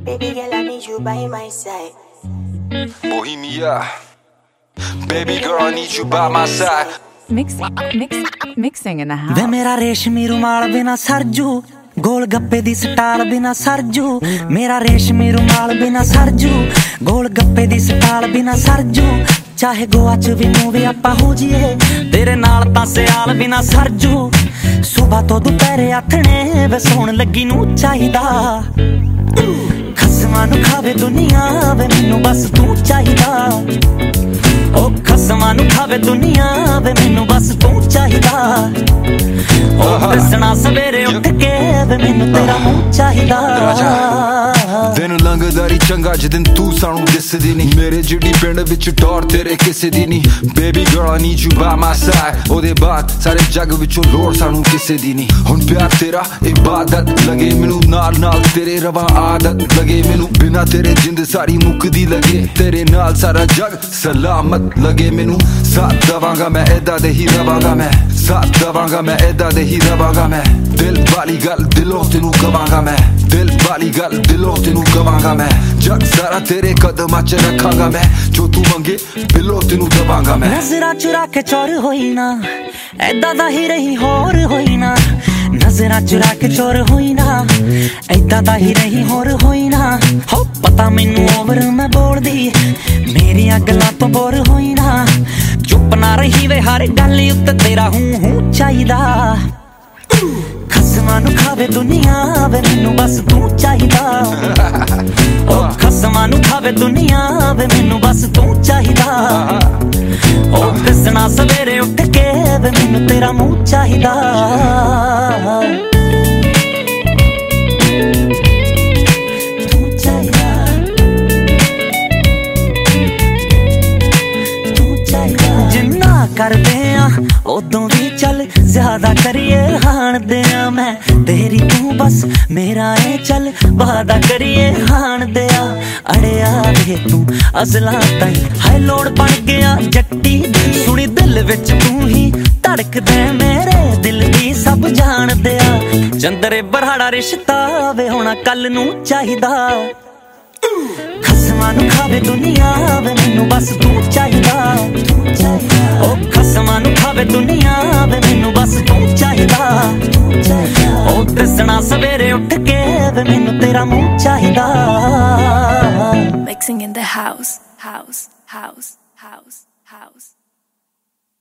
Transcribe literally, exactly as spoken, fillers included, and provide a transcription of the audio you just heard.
Baby girl, I need you by my side. Bohemia. Baby girl, I need you by my side. Mix, mix, mixing in the house. वे मेरा रेशमी रुमाल बिना सरजू, गोल गप्पे दी stall बिना सरजू। मेरा रेशमी रुमाल बिना सरजू, गोल गप्पे दी स्टाल बिना सरजू। चाहे गोवा च भी मूवी आपां हो जाइए, तेरे नाल तां सियाल बिना सरजू। सुबह तो दोपहरे आथणे वे सोण लगी नूं चाहिदा। खसमां नूं खावे दुनिया वे मैनूं बस तू चाहिदा। ओ खसमां नूं खावे दुनिया वे मैनूं बस तू चाहिदा। ओ दसना सवेरे उठ के वे मैनूं तेरा मूंह चाहिदा। दिन लंघदारी चंगा जिदिन तू सानू दिसदी नी, मेरे जिड्डी पिंड विच टौर तेरे किसे दी नी। Baby girl I need you by my side, ओदे बाद सारे जग विचों लोड़ सानू किसे दी नी। हुण प्यार तेरा इबादत लगे मैनू, नाल नाल तेरे रवां आदत लगे मैनू। बिना तेरे जिंद सारी मुकदी लगे, तेरे नाल सारा जग सलामत लगे मैनू। साथ दवांगा मैं ऐदा दे ही रवांगा, मैं साथ दवांगा मैं ऐदा दे ही रवांगा। मैं दिल वाली गल दिलों तेनू गवांगा, मैं दिल वाली गल दिलों तेनू गवांगा। मैं जग सारा तेरे कदमां च रखांगा, मैं जो तू मंगे बिलो तेनू दवांगा। मैं नजरां चुरा के चोर होई ना, ऐदा दा ही रही होर होई ना। नजरां चुरा के चोर होई ना, ऐदा दा ही रही होर होई ना। हो पता मैनू ओवर मैं बोलदी, मेरियां गल्लां तो बोर होई ना। चुप ना रही वे हर गल उत्ते तेरा हूं हूं चाहिदा। खसमां नूं खावे दुनिया वे मैनू बस तू चाहिदा। ओ खसमां नूं खावे दुनिया वे मैनू बस तू चाहिदा। ओ दसना सवेरे उठ के वे मैनू तेरा मूंह चाहिदा। करदे आ उदों भी चल ज्यादा करिए हाण दे आ। मैं तेरी तू बस मेरा ए चल वादा करिए हाण दे आ। अड़िया वे तू अजलां ताईं हाय लोड़ बन गया जट्टी दी। सुनी दिल विच तू ही धड़कदे मेरे दिल दी सब जान दे आ। चंदरे बरहाड़ा रिश्ता वे होना कल नूं चाहिदा। खसमां नूं खावे दुनिया वे मैनू बस तू चाहिदा। ओ खसमां नूं खावे दुनिया वे मैनू बस तू चाहिदा। ओ दसना सवेरे उठ के वे मैनू तेरा मूंह चाहिदा। Mixing in the house, house, house, house, house.